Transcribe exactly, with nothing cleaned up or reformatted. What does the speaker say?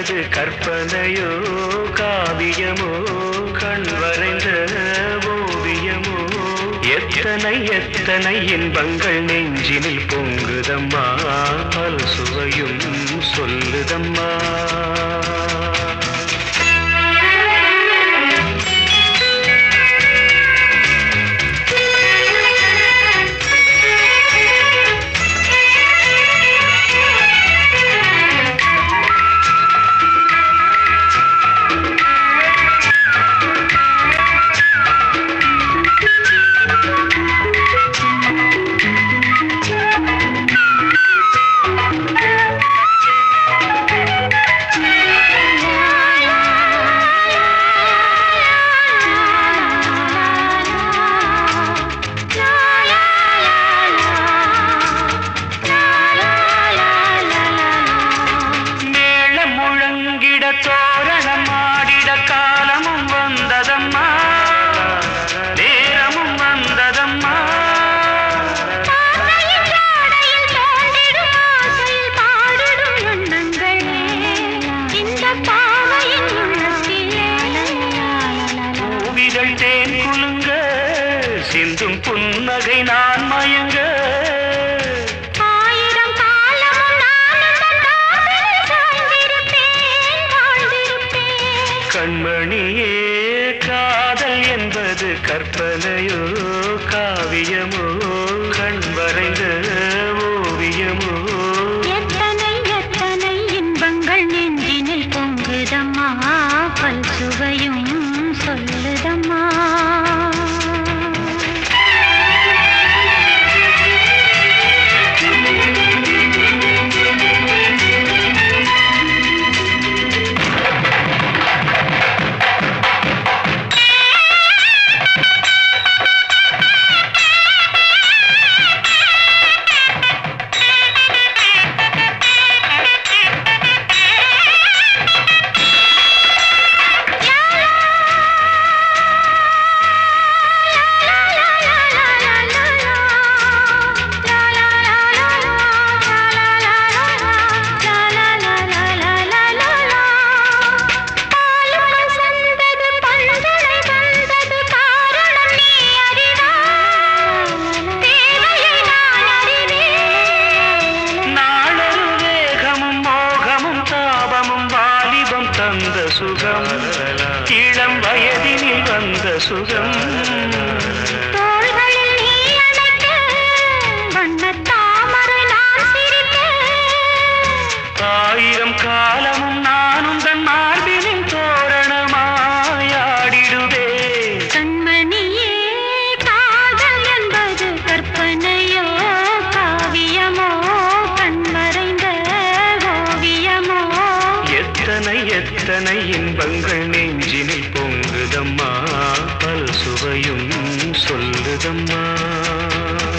என்பது கற்பனையோ காவியமோ கண் வரைந்த ஓவியமோ எத்தனை எத்தனை இன்பங்கள் நெஞ்சினில் பொங்குதம்மா பல் சுவையும் சொல்லுதம்மா சிந்தும் புன்னகை நான் மயங்க ஆயிரம் காலம் கண்மணியே காதல் என்பது கற்பனையோ காவியமோ கண் வரைந்த ஓவியமோ எத்தனை எத்தனை இன்பங்கள் நெஞ்சினில் பொங்குதம்மா பல் சுவையும் சொல்லுதம்மா சுகம் இளம் வயதினில் வந்த சுகம் தோள்களில் நீ அணைக்க வண்ணத் தாமரை நான் சிரிக்க ஆயிரம் காலமும் நானும் தன் மார்பினின் தோரணமாயாடிடுவே கண்மணியே காதல் என்பது கற்பனையோ காவியமோ கண்மறைந்த ஓவியமோ எத்தனை எத்தனை இன்பங்கள் நெஞ்சினில் பொங்குதம்மா பல் சுவையும் சொல்லுதம்மா